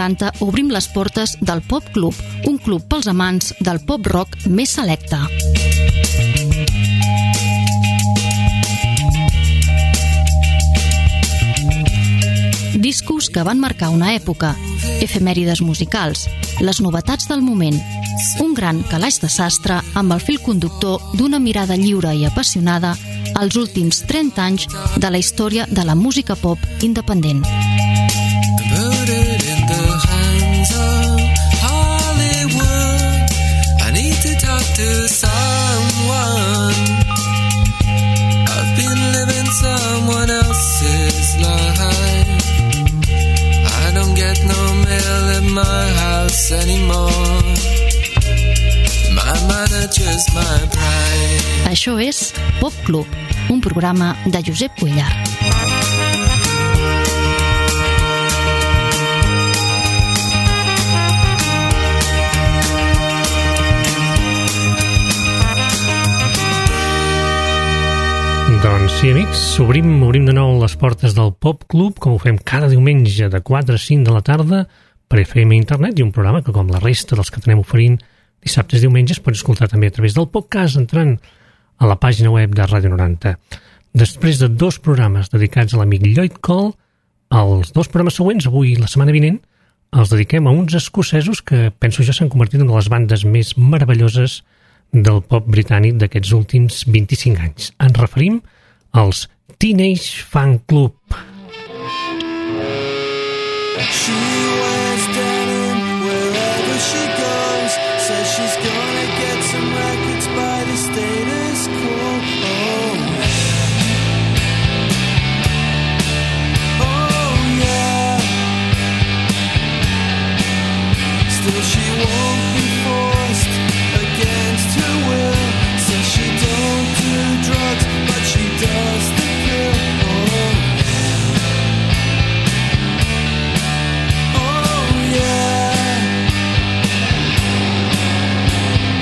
90 obrim les portes del Pop Club, un club pels amants del pop rock més selecte. Discos que van marcar una època, efemèrides musicals, les novetats del moment, un gran calaix de sastre amb el fil conductor d'una mirada lliure i apassionada als últims 30 anys de la història de la música pop independent. My house anymore. My manager's my pride. Això és Pop Club, un programa de Josep Cuellar. Doncs sí, amics, obrim de nou les portes del Pop Club, com ho fem cada diumenge de 4 a 5 de la tarda, per FM Internet, i un programa que, com la resta dels que tenem oferint dissabtes i diumenges, pots escoltar també a través del podcast entrant a la pàgina web de Ràdio 90. Després de 2 programes dedicats a l'amic Lloyd Cole, els 2 programes següents, avui i la setmana vinent, els dediquem a uns escocesos que penso jo s'han convertit en les bandes més meravelloses del pop britànic d'aquests últims 25 anys. Ens referim als Teenage Fan Club. She goes, says she's gonna get some records by the status quo. Oh yeah. Still she won't be forced against her will. Says she don't do drugs, but she does the pill. Oh yeah.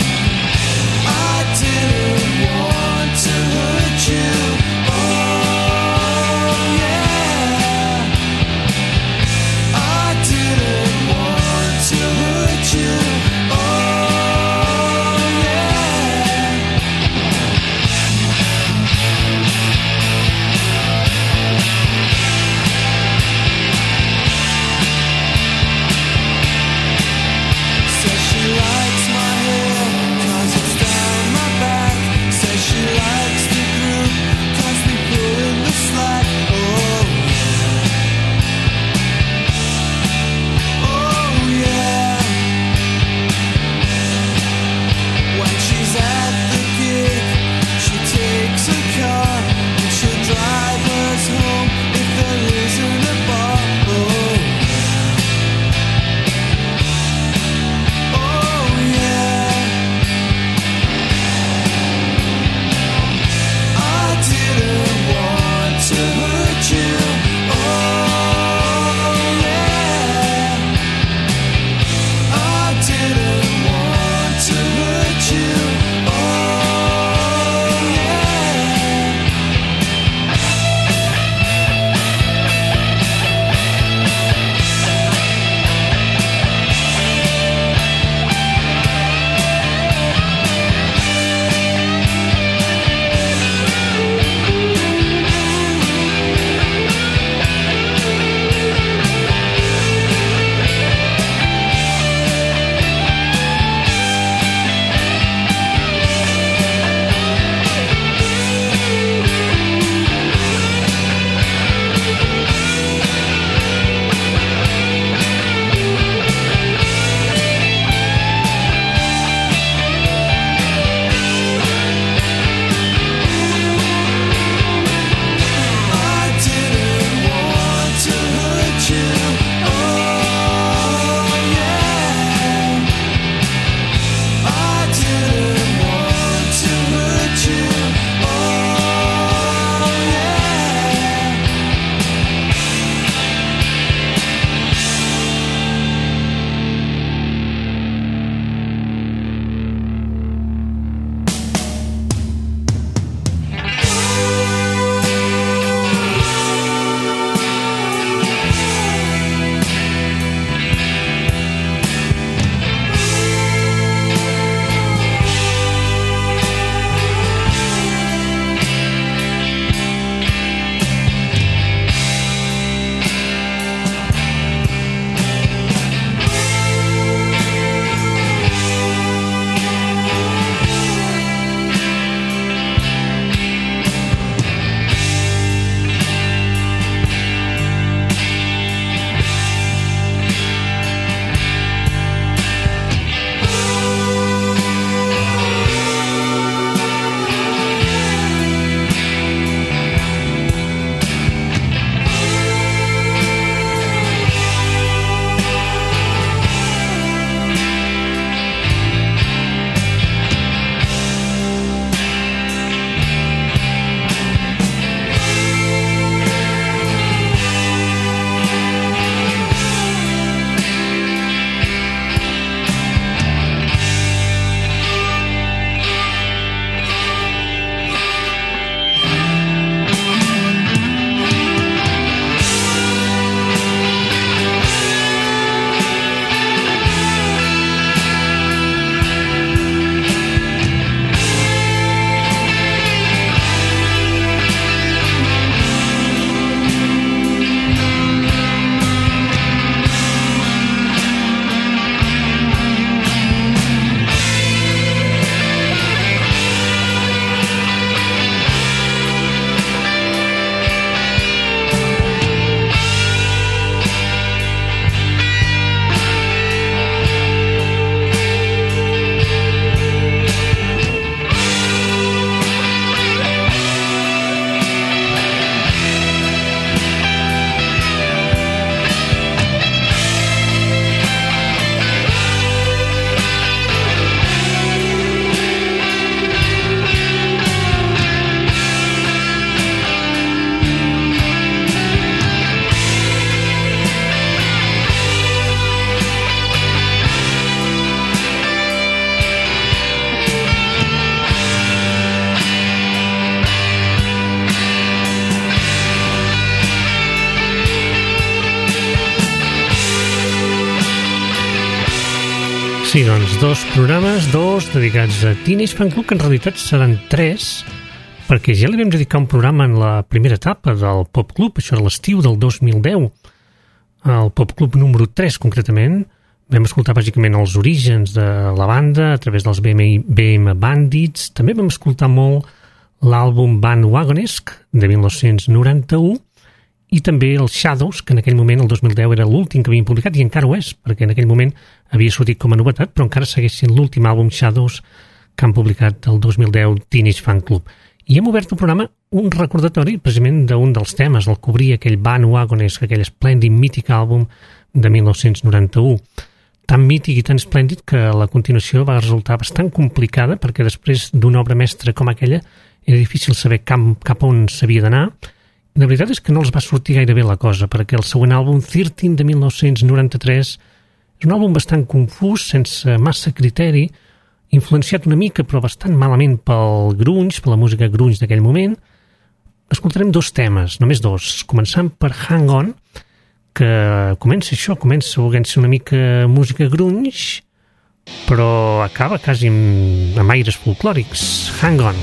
Sí, doncs 2 programes, 2 dedicats a Teenage Fan Club, que en realitat seran 3, perquè ja li vam dedicar un programa en la primera etapa del Pop Club, això era l'estiu del 2010, el Pop Club número 3 concretament. Vam escoltar bàsicament els orígens de la banda a través dels BM Bandits, també vam escoltar molt l'àlbum Bandwagonesque de 1991, i també els Shadows, que en aquell moment, el 2010, era l'últim que havien publicat, i encara ho és, perquè en aquell moment havia sortit com a novetat, però encara segueix sent l'últim àlbum Shadows que han publicat el 2010 Teenage Fan Club. I hem obert el programa un recordatori precisament d'un dels temes, el cobrir aquell Bandwagonesque, aquell esplèndid, mític àlbum de 1991. Tan mític i tan esplèndid que la continuació va resultar bastant complicada, perquè després d'una obra mestra com aquella era difícil saber cap on s'havia d'anar. La veritat és que no els va sortir gaire bé la cosa, perquè el següent àlbum, 13 de 1993, és un àlbum bastant confús, sense massa criteri, influenciat una mica, però bastant malament pel grunge, per la música grunge d'aquell moment. Escoltarem 2 temes, només 2, començant per Hang On, que comença volent-se una mica música grunge, però acaba quasi amb aires folclòrics. Hang On.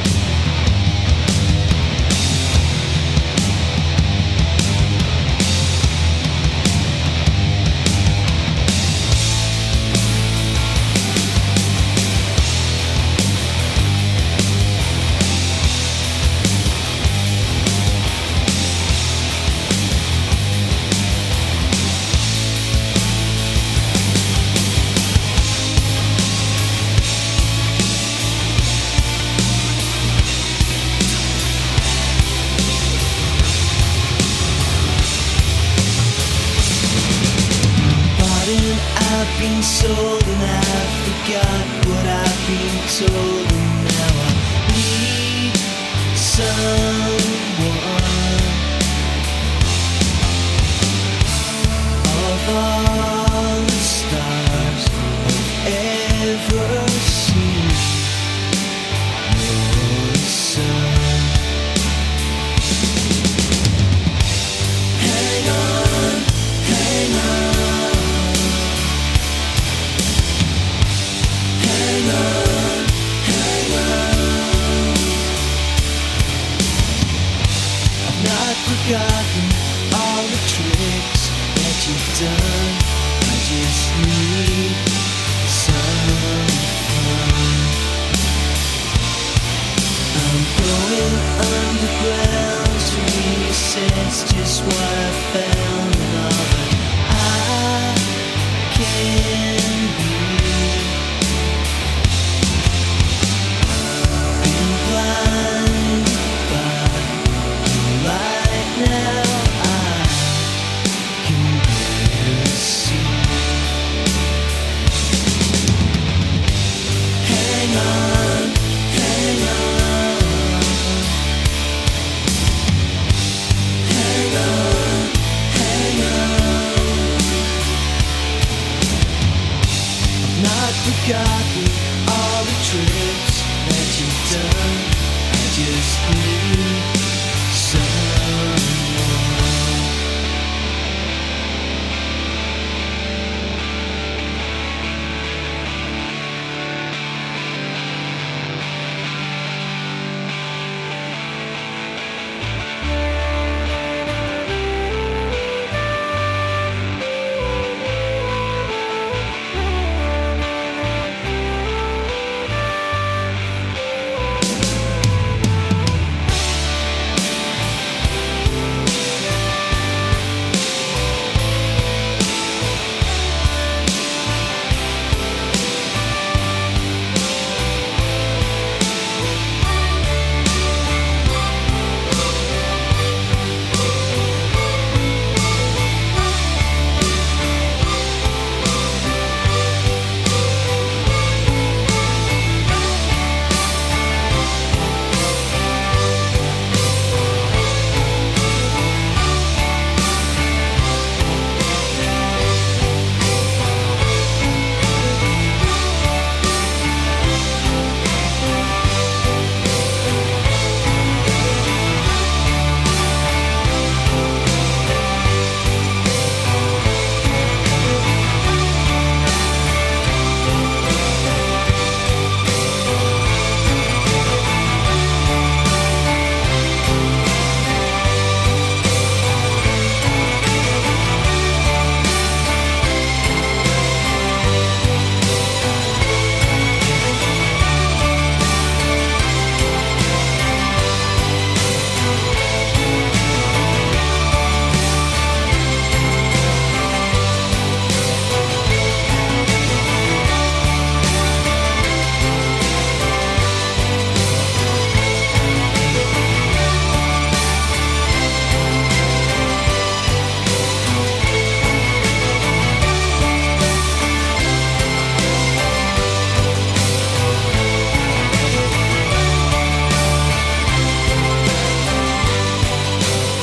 Sold and I forgot what I've been told, and now I need someone of all the stars I've ever seen. You're the sun. Hang on, hang on. Hang on, hang on. I've not forgotten all the tricks that you've done. I just need some fun. I'm going underground to reassess just what I found and all that I can be. Forgotten all the tricks that you've done. I just need someone.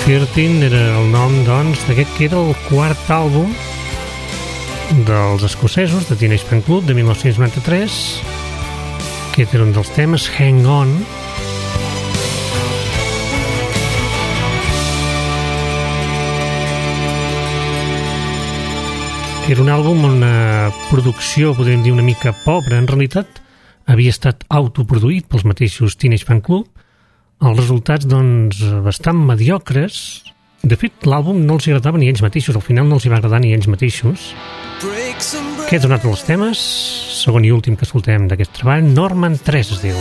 13 era el nom, doncs, d'aquest que era el quart àlbum dels escocesos, de Teenage Fan Club, de 1993. Aquest era un dels temes, Hang On. Era un àlbum on una producció, podríem dir, una mica pobra. En realitat, havia estat autoproduït pels mateixos Teenage Fan Club. Els resultats, doncs, bastant mediocres. De fet, l'àlbum no els agradava ni ells mateixos. Al final no els hi va agradar ni ells mateixos. Aquest és un altre dels temes, segon i últim que escoltem d'aquest treball. Norman 3 es diu.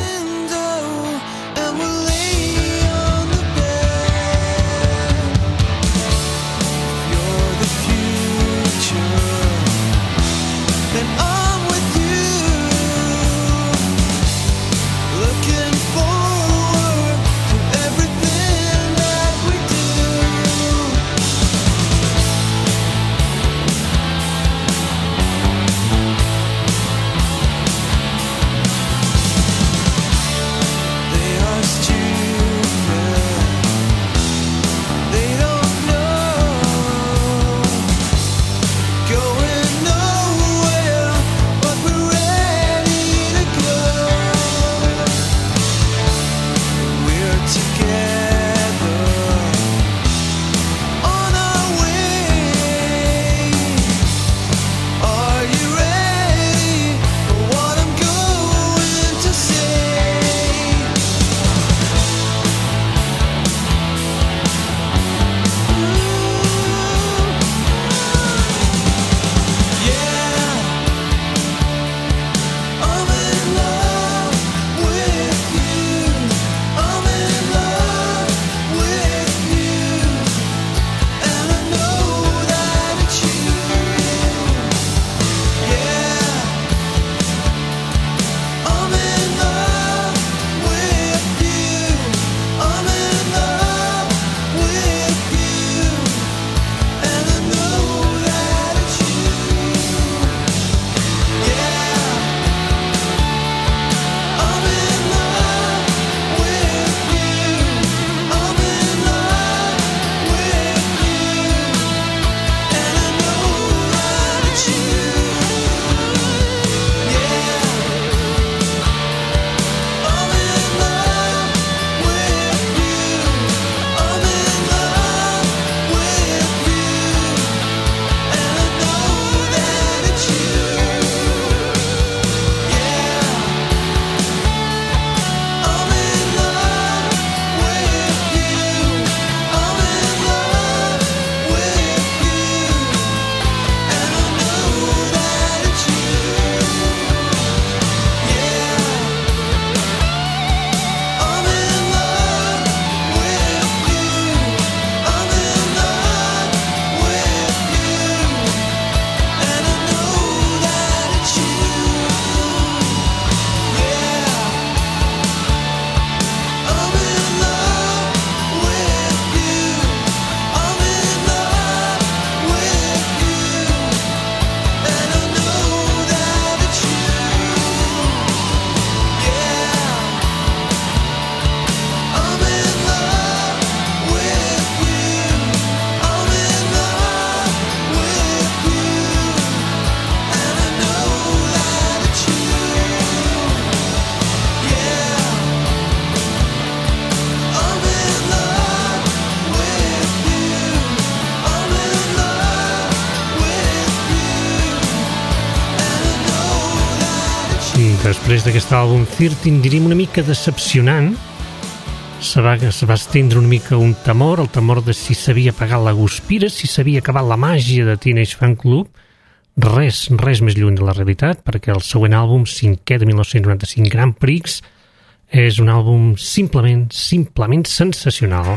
Després d'aquest àlbum 13, diríem una mica decepcionant, se va estendre una mica un temor, el temor de si s'havia apagat la guspira, si s'havia acabat la màgia de Teenage Fan Club. Res més lluny de la realitat, perquè el següent àlbum, cinquè de 1995, Grand Prix, és un àlbum simplement sensacional.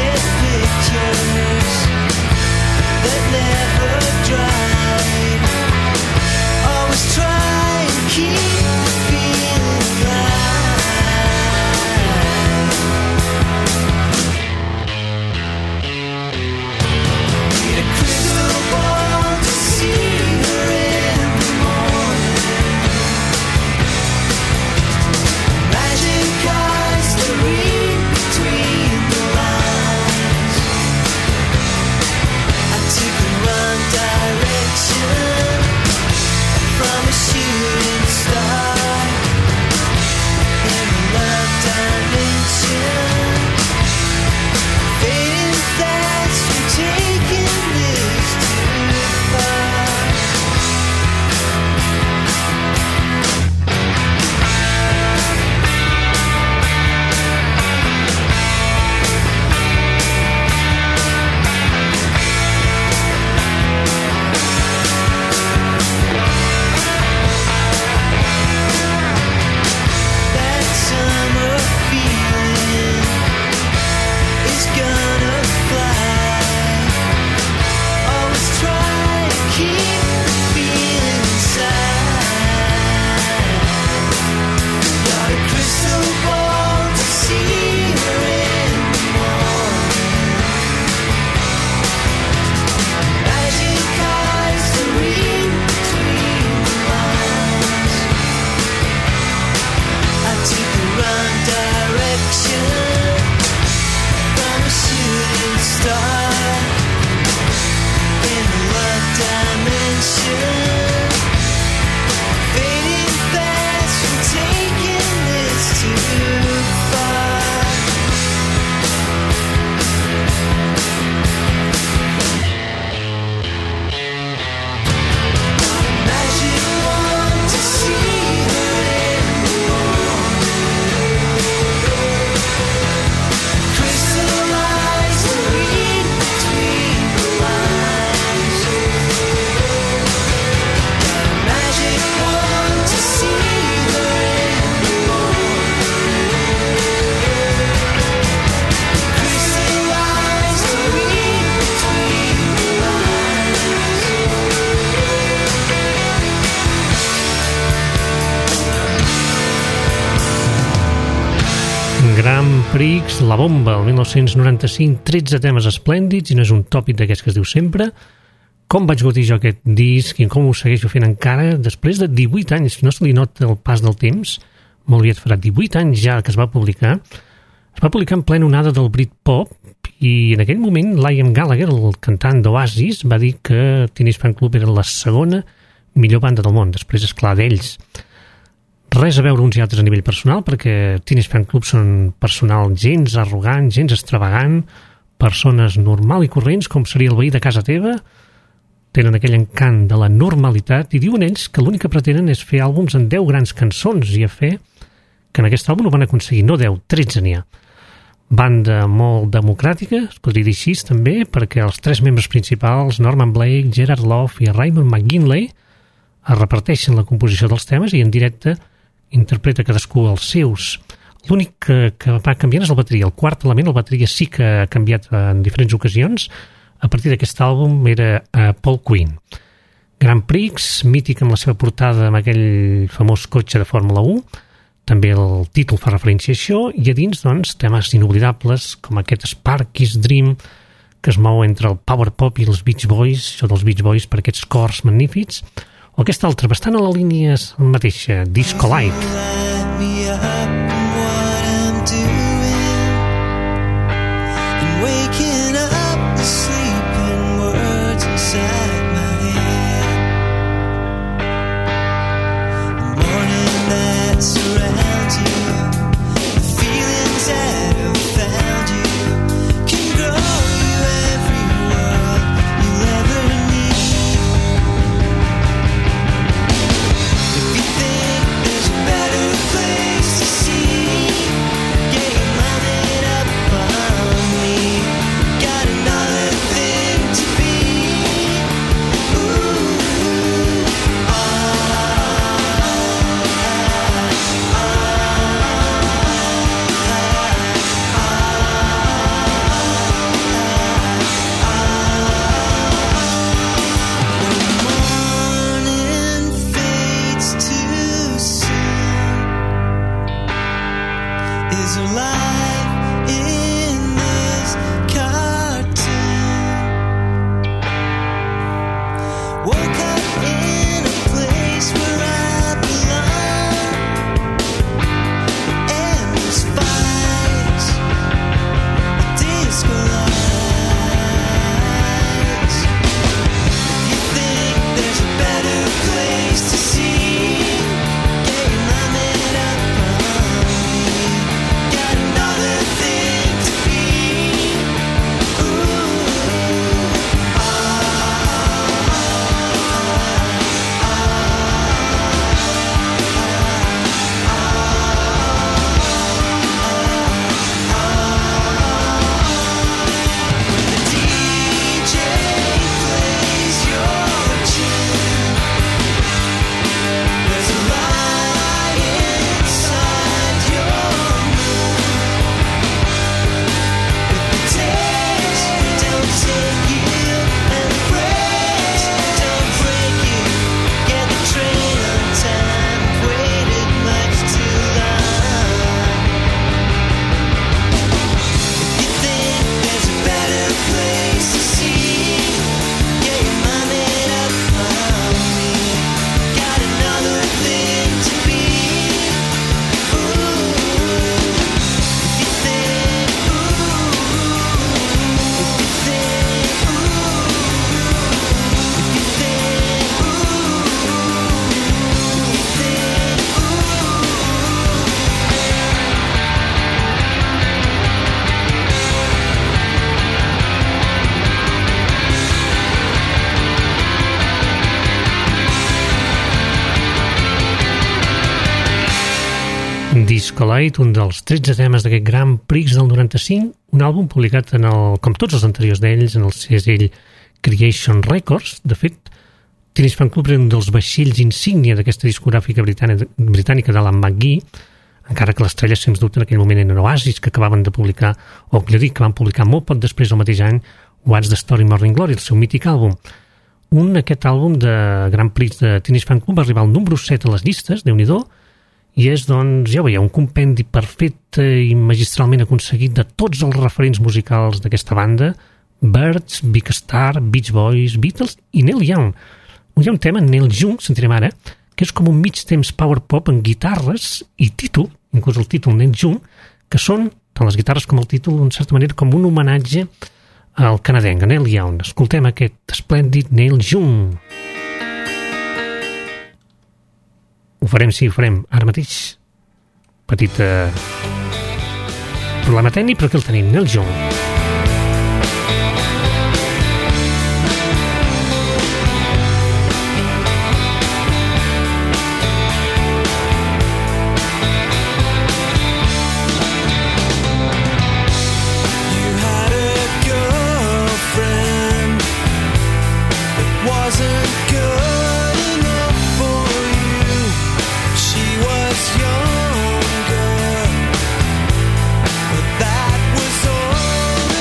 That never dried. Grand Prix, La Bomba, el 1995, 13 temes esplèndids, i no és un tòpic d'aquests que es diu sempre. Com vaig gaudir jo aquest disc i com ho segueixo fent encara, després de 18 anys, no se li nota el pas del temps, molt aviat farà 18 anys ja que es va publicar en plena onada del Britpop, i en aquell moment Liam Gallagher, el cantant d'Oasis, va dir que Teenage Fan Club era la segona millor banda del món, després esclar d'ells. Res a veure uns i altres a nivell personal, perquè Teenage Fan Club són personal gens arrogant, gens extravagant, persones normal i corrents, com seria el veí de casa teva, tenen aquell encant de la normalitat, i diuen ells que l'únic que pretenen és fer àlbums amb 10 grans cançons, i a fer que en aquest àlbum ho van aconseguir, no 10, 13 n'hi ha. Banda molt democràtica, es podria dir així també, perquè els 3 membres principals, Norman Blake, Gerard Love i Raymond McGinley, es reparteixen la composició dels temes i en directe interpreta cadascú els seus. L'únic que va canviant és la bateria. El quart element, la bateria, sí que ha canviat en diferents ocasions. A partir d'aquest àlbum era Paul Quinn. Grand Prix, mític amb la seva portada amb aquell famós cotxe de Fórmula 1. També el títol fa referència a això. I a dins, doncs, temes inoblidables com aquest Sparky's Dream, que es mou entre el power pop i els Beach Boys, això dels Beach Boys per aquests cors magnífics. O aquesta altra, bastant a la línia mateixa, Disco Light. Disco Light, un dels 13 temes d'aquest Grand Prix del 95, un àlbum publicat com tots els anteriors d'ells, en el segell Creation Records. De fet, Teenage Fan Club era un dels vaixells insígnia d'aquesta discogràfica britànica d'Alan McGee, encara que l'estrella sens dubte en aquell moment eren Oasis, que acabaven de publicar, o que van publicar molt poc després, el mateix any, What's the Story Morning Glory, el seu mític àlbum. Aquest àlbum de Grand Prix de Teenage Fan Club va arribar al número 7 a les llistes, Déu-n'hi-do, i és, doncs, ja ho veieu, un compendi perfecte i magistralment aconseguit de tots els referents musicals d'aquesta banda: Birds, Big Star, Beach Boys, Beatles i Neil Young. Hi ha un tema, Neil Young, sentirem ara, que és com un mig temps power pop en guitarres i títol, inclús el títol Neil Young, que són, tant les guitarres com el títol, d'una certa manera, com un homenatge al canadenc, Neil Young. Escoltem aquest esplèndid Neil Young. Ho farem, sí, ho farem ara mateix. Petit problema tècnic, però aquí el tenim, Neil Young. Younger, but that was all.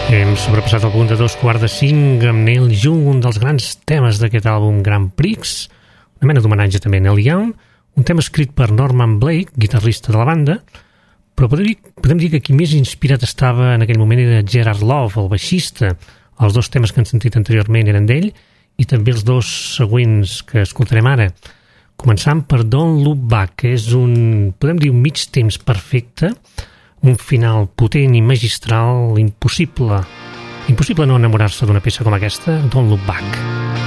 Hem sobrepassat el punt de 2:45 amb Neil Young, un dels grans temes d'aquest àlbum Grand Prix, una mena d'homenatge també a Neil Young, un tema escrit per Norman Blake, guitarrista de la banda, però podem dir que qui més inspirat estava en aquell moment era Gerard Love, el baixista. Els dos temes que han sentit anteriorment eren d'ell i també els dos següents que escoltarem ara. Començant per Don't Look Back, que és podem dir un mig temps perfecte, un final potent i magistral, impossible no enamorar-se d'una peça com aquesta, Don't Look Back.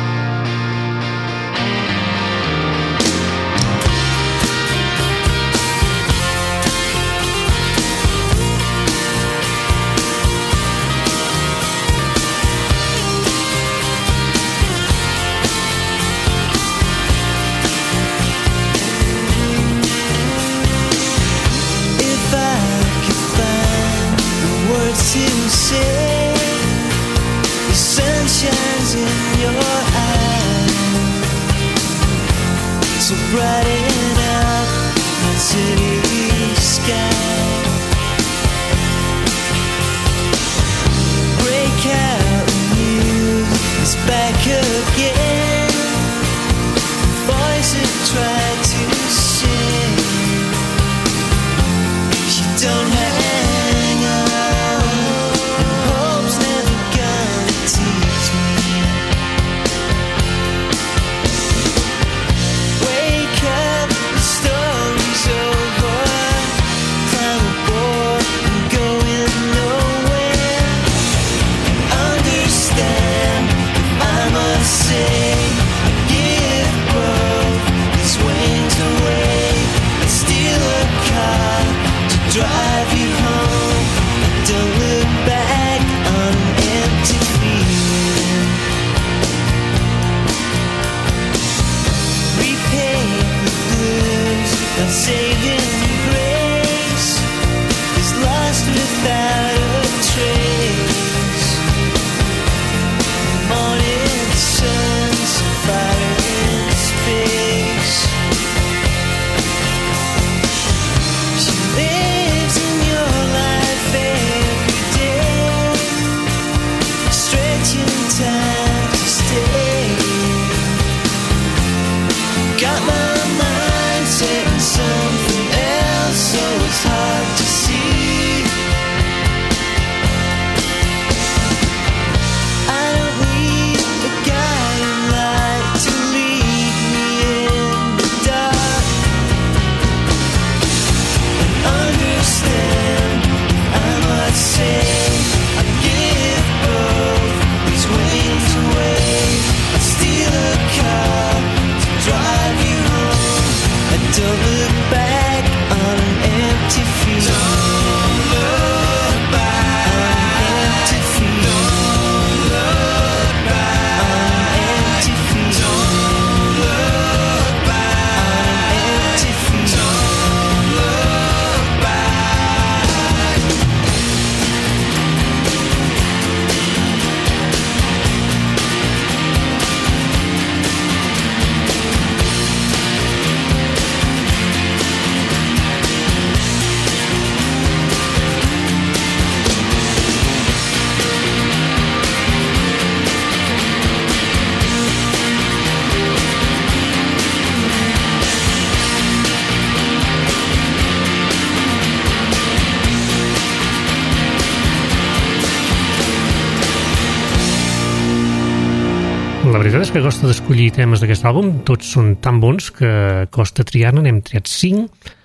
La veritat és que costa d'escollir temes d'aquest àlbum, tots són tan bons que costa triar-ne, n'hem triat 5,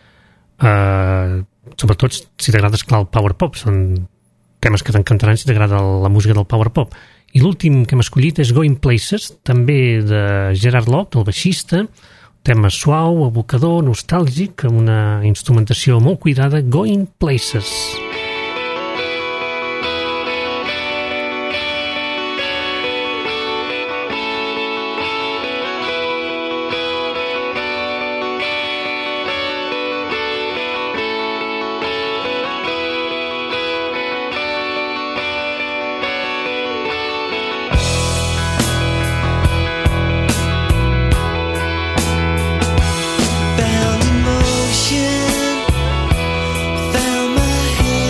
sobretot si t'agrada, esclar, el power pop, són temes que t'encantaran si t'agrada la música del power pop. I l'últim que hem escollit és Going Places, també de Gerard Love, el baixista, tema suau, evocador, nostàlgic, amb una instrumentació molt cuidada, Going Places. Found emotion, found my head.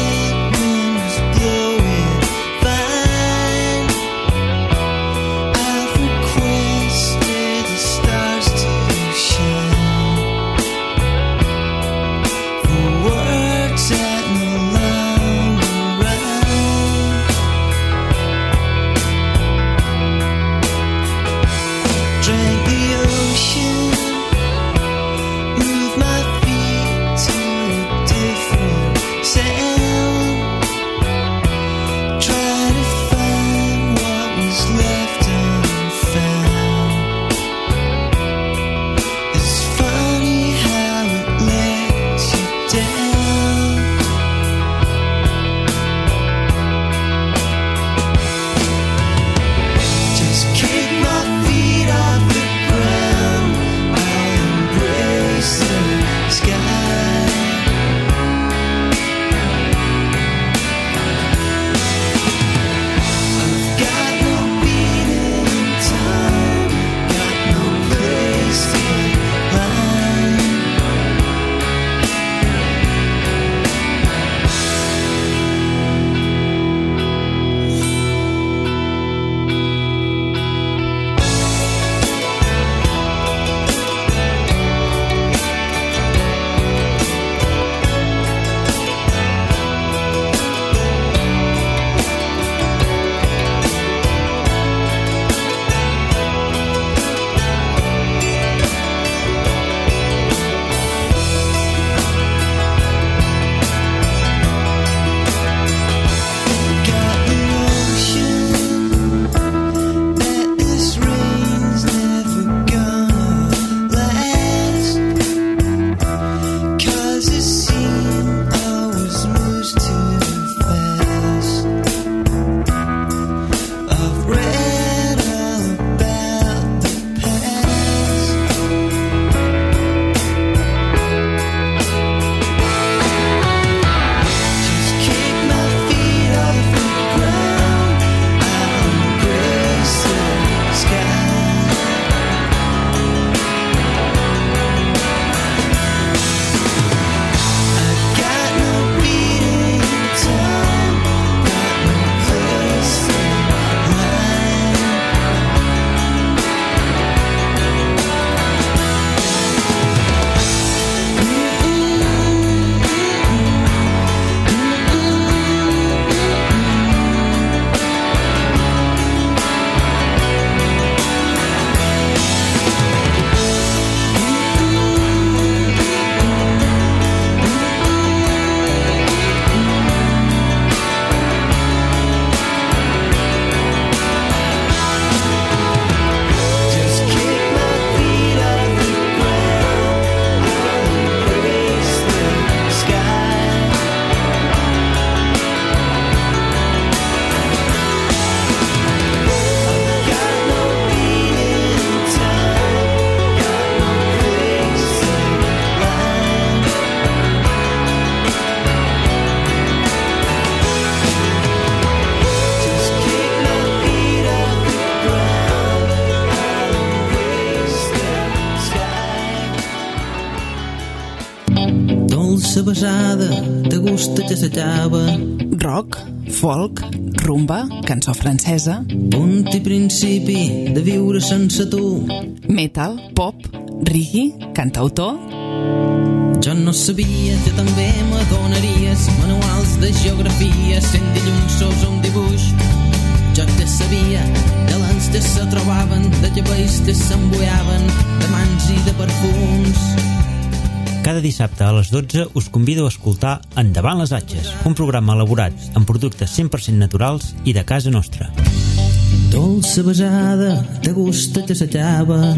Dolça besada, de gust que s'allava. Rock, folk, rumba, cançó francesa. Punt i principi de viure sense tu. Metal, pop, reggae, cantautor. Jo no sabia que també m'adonaries manuals de geografia, sent dilluns un dibuix. Jo que sabia de lents que se trobaven, de cabells que s'embuiaven, de mans i de perfums. Cada dissabte a les 12 us convido a escoltar Endavant les Atxes, un programa elaborat amb productes 100% naturals i de casa nostra. Dolça besada, de gust que s'allava.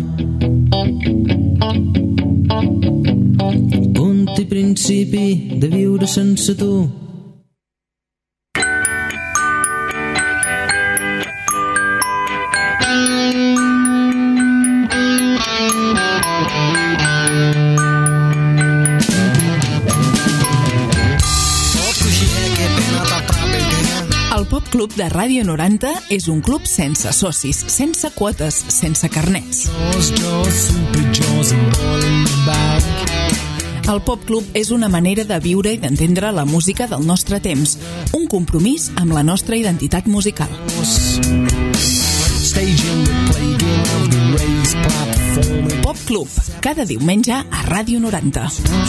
Punt i principi de viure sense tu. El Pop Club de Ràdio 90 és un club sense socis, sense quotes, sense carnets. El Pop Club és una manera de viure i d'entendre la música del nostre temps, un compromís amb la nostra identitat musical. Pop Club, cada diumenge a Ràdio 90.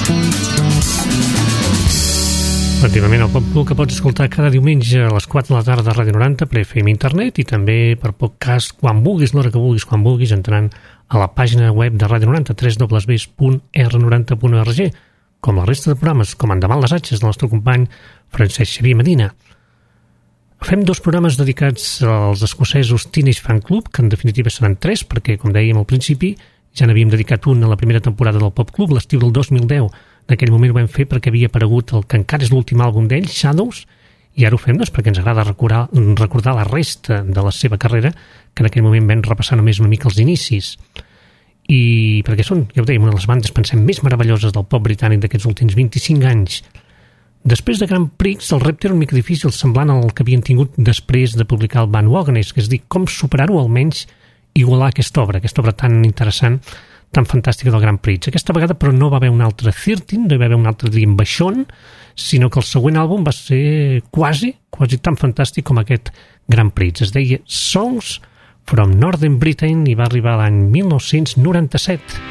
Efectivament, el Pop Club que pots escoltar cada diumenge a les 4 de la tarda a Ràdio 90 per FM Internet i també per podcast quan vulguis, l'hora que vulguis, quan vulguis, entrant a la pàgina web de Ràdio 90, www.r90.org, com la resta de programes, com Endavant les Atxes del nostre company Francesc Xavier Medina. Fem 2 programes dedicats als escocesos Teenage Fan Club, que en definitiva seran 3, perquè, com dèiem al principi, ja n'havíem dedicat un a la primera temporada del Pop Club, l'estiu del 2010. En aquell moment ho vam fer perquè havia aparegut el que encara és l'últim àlbum d'ell, Shadows, i ara ho fem perquè ens agrada recordar la resta de la seva carrera, que en aquell moment vam repassar només una mica els inicis. I perquè són, ja ho dèiem, una de les bandes, pensem, més meravelloses del pop britànic d'aquests últims 25 anys. Després de Grand Prix, el repte era una mica difícil, semblant al que havien tingut després de publicar el Van Wagoners, que és dir, com superar-ho, almenys igualar aquesta obra tan interessant, tan fantàstica del Grand Prix. Aquesta vegada, però, no va haver un altre 13, no hi va haver un altre, diguem, baixón, sinó que el següent àlbum va ser quasi tan fantàstic com aquest Grand Prix. Es deia Songs from Northern Britain i va arribar l'any 1997.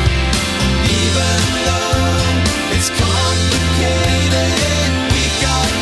It's complicated. We got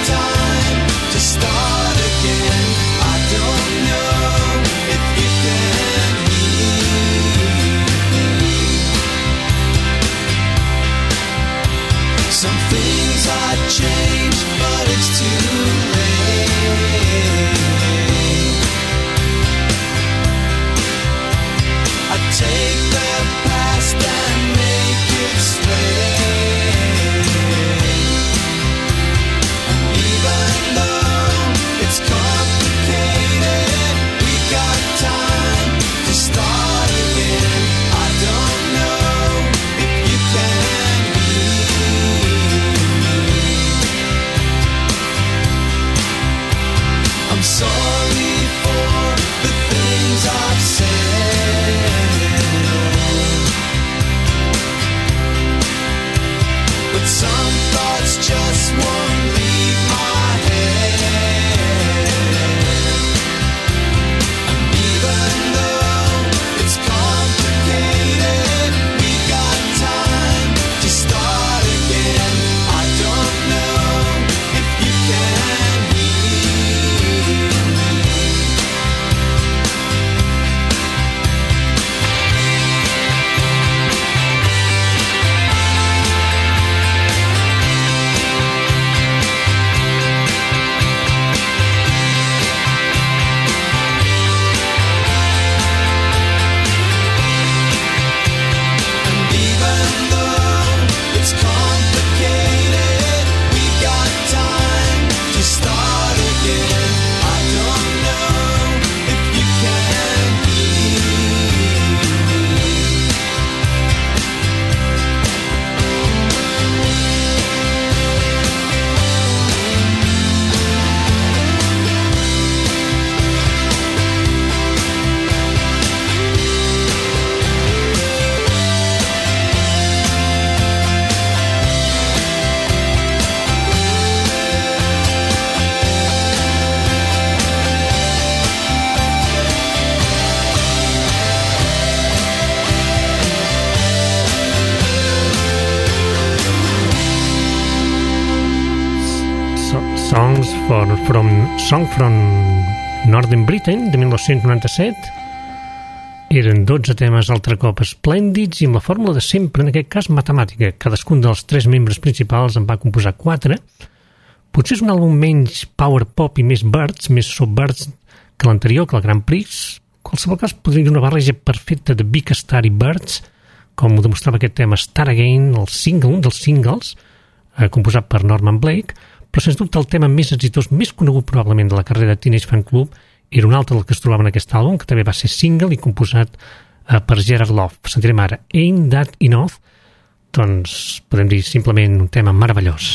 Song from Northern Britain, de 1997. Eren 12 temes altre cop esplèndids i amb la fórmula de sempre, en aquest cas matemàtica. Cadascun dels 3 membres principals en va composar 4. Potser és un àlbum menys power pop i més birds, més soft-birds que l'anterior, que el Grand Prix. En qualsevol cas, podria dir una barreja perfecta de Big Star i Birds, com ho demostrava aquest tema Start Again, el single, un dels singles, composat per Norman Blake, però sens dubte el tema més exitós, més conegut probablement de la carrera de Teenage Fanclub, era un altre del que es trobava en aquest àlbum, que també va ser single i composat per Gerard Love. Sentirem ara Ain't That Enough? Doncs podem dir simplement un tema meravellós.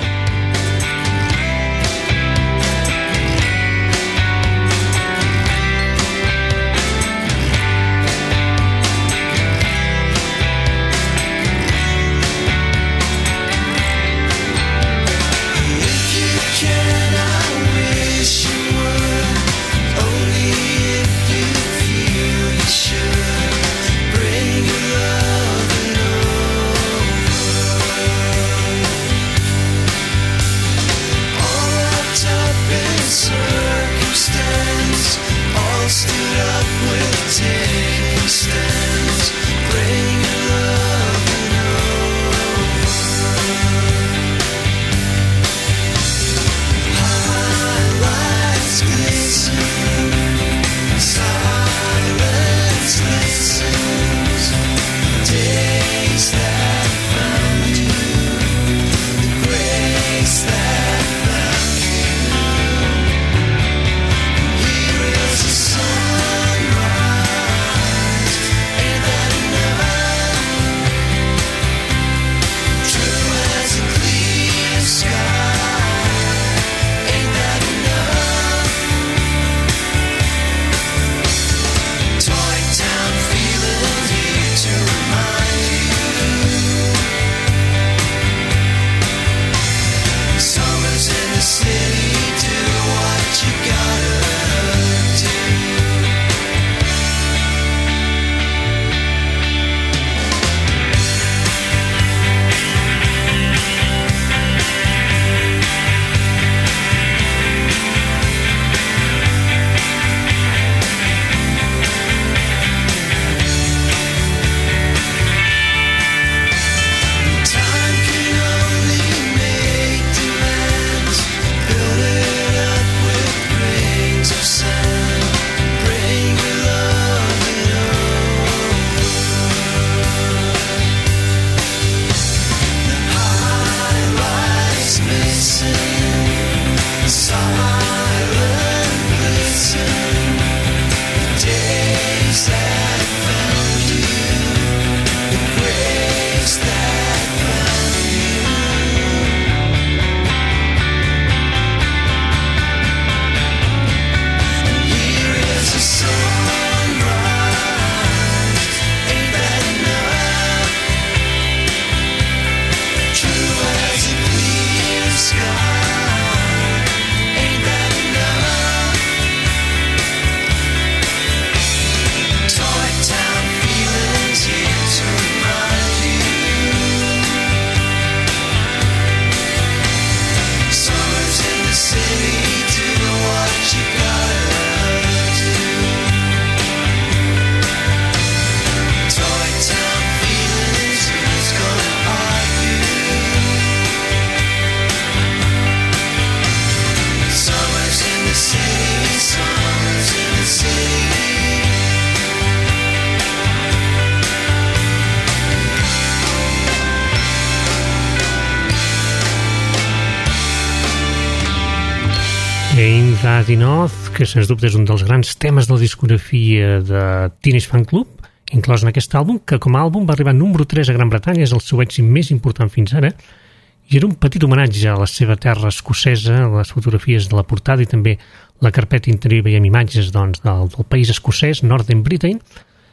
Ain't That Enough, que sens dubte és un dels grans temes de la discografia de Teenage Fanclub, inclòs en aquest àlbum, que com a àlbum va arribar número 3 a Gran Bretanya, és el seu èxit més important fins ara, i era un petit homenatge a la seva terra escocesa, les fotografies de la portada i també la carpeta interior veiem imatges doncs, del país escocès, Northern Britain.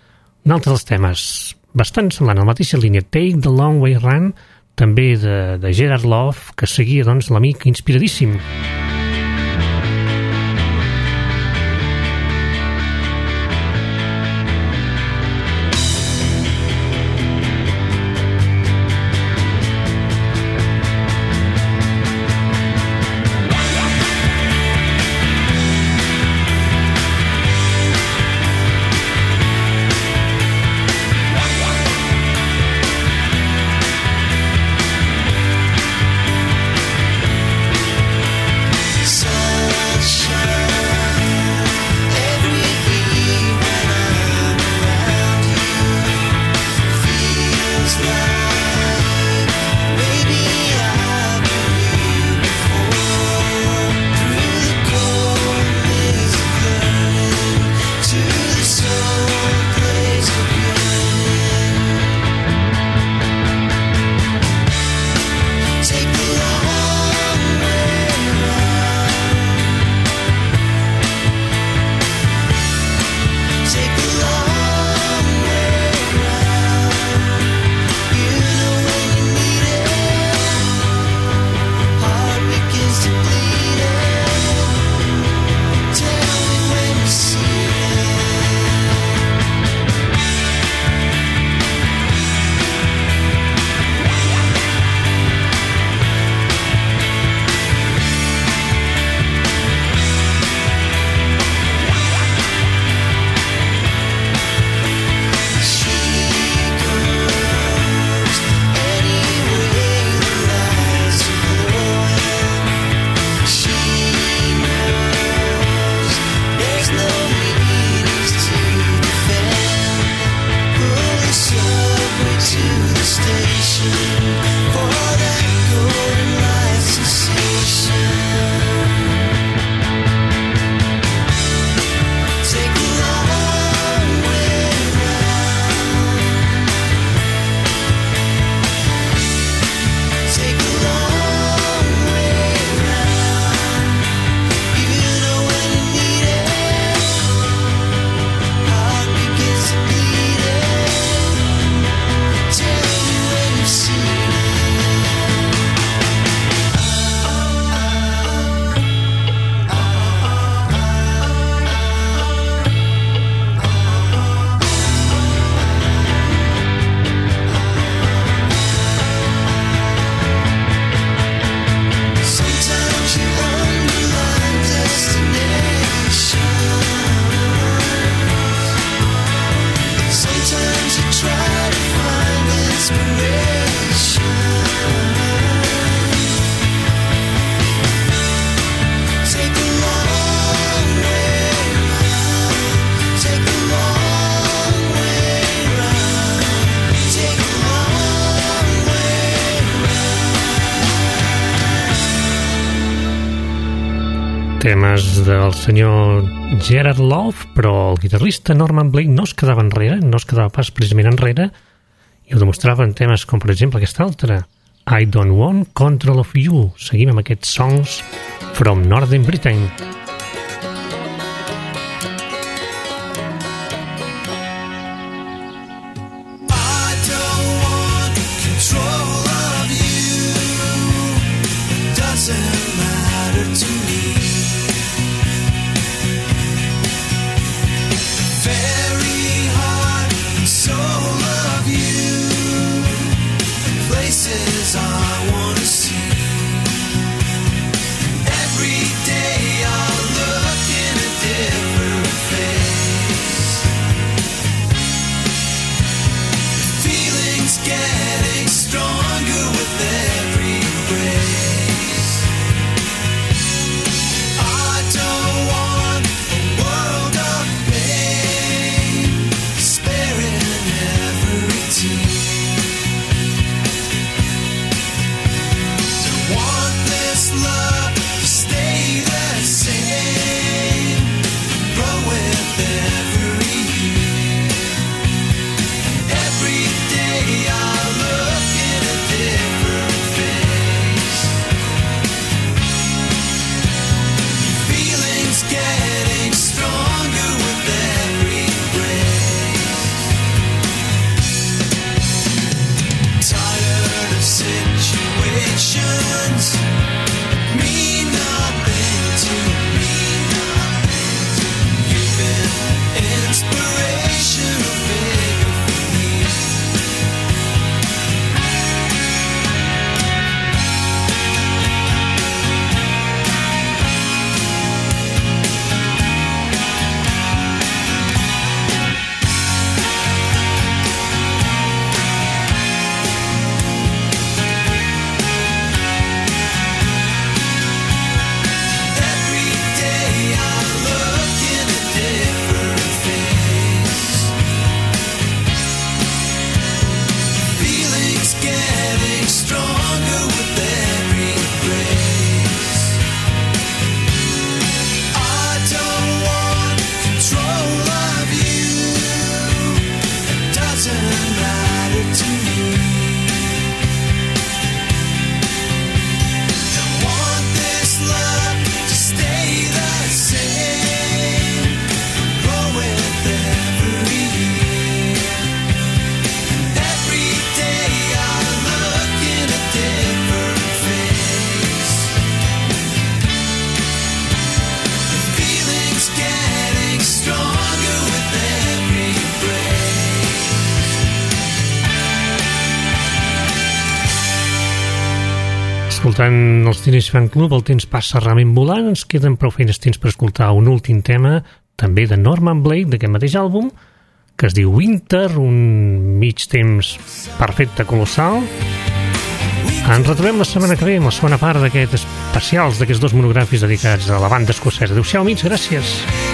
Un altre dels temes bastant semblant, a la mateixa línia, Take the Long Way Round, també de Gerard Love, que seguia doncs, l'amic inspiradíssim. Temes del senyor Gerard Love, però el guitarrista Norman Blake no es quedava enrere, no es quedava pas precisament enrere, i ho demostrava en temes com, per exemple, aquest altre, I Don't Want Control of You. Seguim amb aquests songs from Northern Britain. Escoltant els Teenage Fan Club, el temps passa realment volant, ens queden prou feines temps per escoltar un últim tema, també de Norman Blake, d'aquest mateix àlbum, que es diu Winter, un mig temps perfecte, colossal. Ens retrobem la setmana que ve amb la segona part d'aquests especials, d'aquests dos monogràfics dedicats a la banda escocesa. Adéu-siau, amics, gràcies.